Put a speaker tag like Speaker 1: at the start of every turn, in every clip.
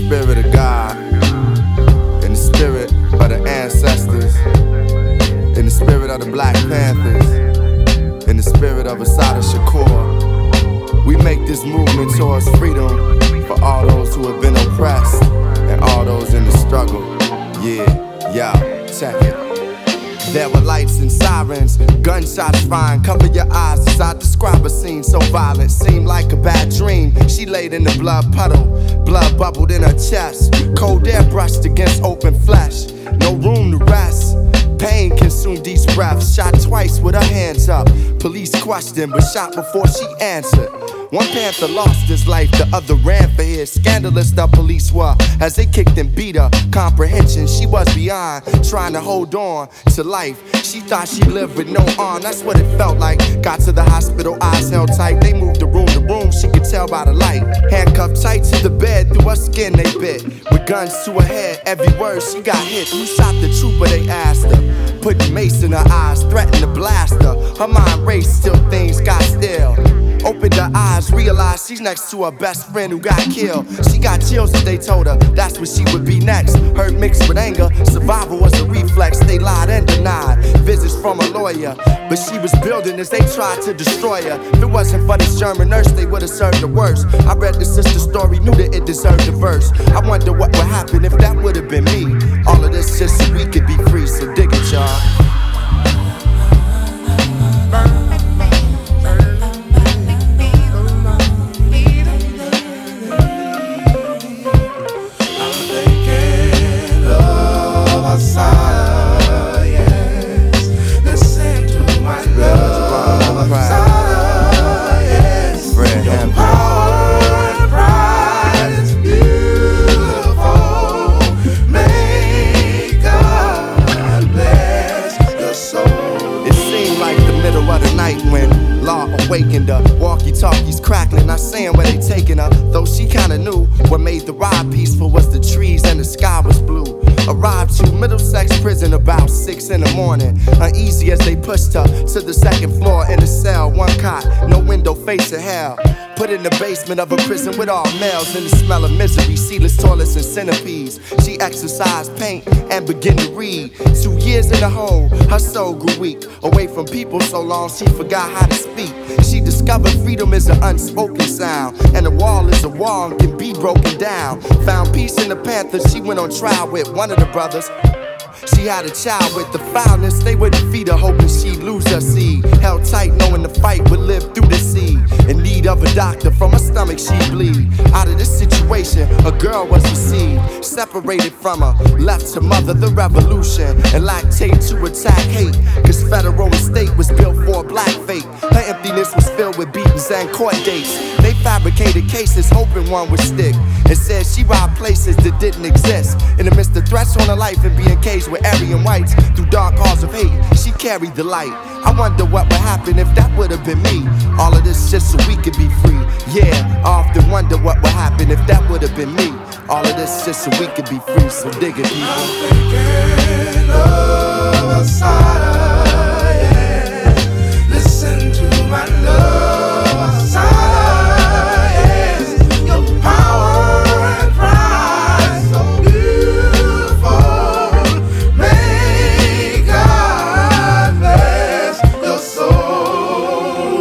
Speaker 1: spirit of God, in the spirit of the ancestors, in the spirit of the Black Panthers, in the spirit of Assata Shakur, we make this movement towards freedom for all those who have been oppressed and all those in the struggle. Yeah, yo, check it. There were lights and sirens, gunshots flying. Cover your eyes as I describe a scene so violent, seemed like a bad dream. She laid in the blood puddle, blood bubbled in her chest. Cold air brushed against open flesh, no room to rest. Pain consumed each breath, shot twice with her hands up. Police questioned, but shot before she answered. One Panther lost his life, the other ran for his. Scandalous the police were, as they kicked and beat her. Comprehension, she was beyond, trying to hold on to life. She thought she lived with no arm, that's what it felt like. Got to the hospital, eyes held tight. They moved the room to room, she could tell by the light. Handcuffed tight to the bed, through her skin they bit. With guns to her head, every word she got hit. Who shot the trooper, they asked her. Put the mace in her eyes, threatened to blast her. Her mind raced till things got still. Opened her eyes, realized she's next to her best friend who got killed. She got chills as they told her that's what she would be next. Hurt mixed with anger, survival was a reflex. They lied and denied visits from a lawyer, but she was building as they tried to destroy her. If it wasn't for this German nurse, they would've served her worse. I read the sister's story, knew that it deserved a verse. I wonder what would happen if that would've been me. All of this just so we could be free, so dig it, y'all. When law awakened her, walkie-talkies crackling, not saying where they taking her. Though she kinda knew what made the ride peaceful was the trees and the sky was blue. Arrived to Middlesex prison about 6 in the morning. Uneasy as they pushed her to the second floor in a cell. One cot, no window facing hell. Put in the basement of a prison with all males in the smell of misery, sealess toilets and centipedes. She exercised, paint, and began to read. 2 years in the hole, her soul grew weak. Away from people so long she forgot how to speak. She discovered freedom is an unspoken sound, and a wall is a wall and can be broken down. Found peace in the Panthers, she went on trial with one of the brothers. She had a child with the foulness, they wouldn't feed her, hoping she'd lose her seed. Held tight, knowing the fight would live through the seed. In need of a doctor, from her stomach she'd bleed. Out of this situation, a girl was received. Separated from her, left to mother the revolution. And lactate to attack hate, cause federal estate was built for a black fate. Her emptiness was filled with beatings and court dates. They fabricated cases, hoping one would stick. And said she robbed places that didn't exist. In the midst of threats on her life and being caged with Aryan whites, through dark halls of hate, she carried the light. I wonder what would happen if that would've been me. All of this just so we could be free. Yeah, I often wonder what would happen if that would've been me. All of this just so we could be free, so dig it, people.
Speaker 2: I'm thinking of a science. Listen to my love science. Your power and pride so beautiful. May God bless your soul.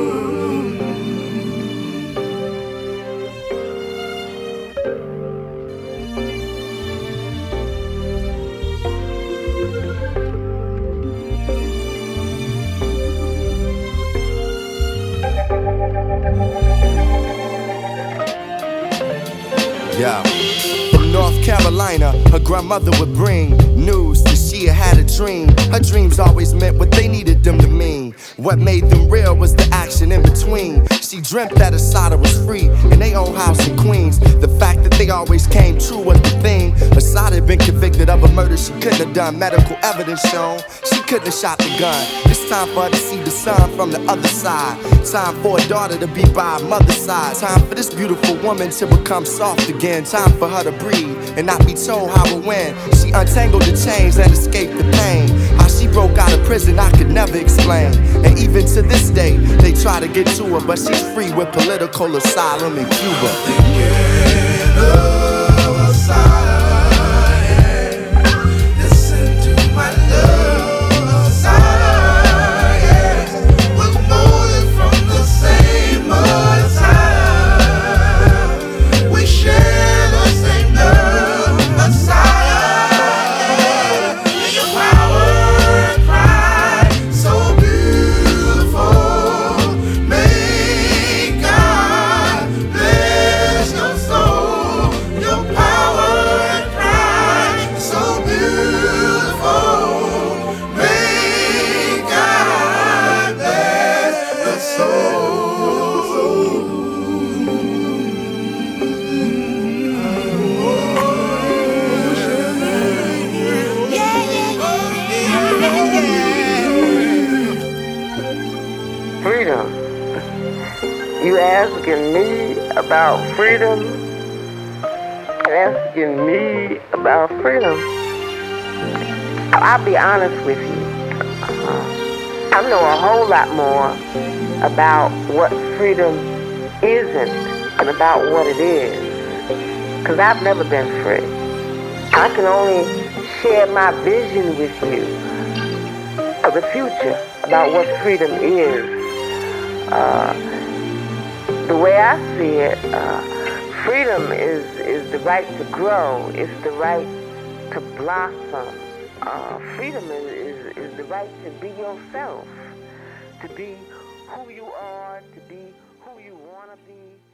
Speaker 1: Yeah. From North Carolina, her grandmother would bring news that she had a dream. Her dreams always meant what they needed them to mean. What made them real was the action in between. She dreamt that Assata was free in their own house in Queens. The fact that they always came true was the thing. Assata had been convicted of a murder she couldn't have done. Medical evidence shown she couldn't have shot the gun. It's time for her to see the sun from the other side. Time for a daughter to be by her mother's side. Time for this beautiful woman to become soft again. Time for her to breathe and not be told how or when. She untangled the chains and escaped the pain. How she broke out of prison I could never explain. And even to this day they try to get to her, but she's free with political asylum in Cuba.
Speaker 2: Thinking of
Speaker 3: asking me about freedom and asking me about freedom. I'll be honest with you. I know a whole lot more about what freedom isn't and about what it is. Because I've never been free. I can only share my vision with you of the future about what freedom is. The way I see it, freedom is the right to grow. It's the right to blossom. Freedom is the right to be yourself, to be who you are, to be who you want to be.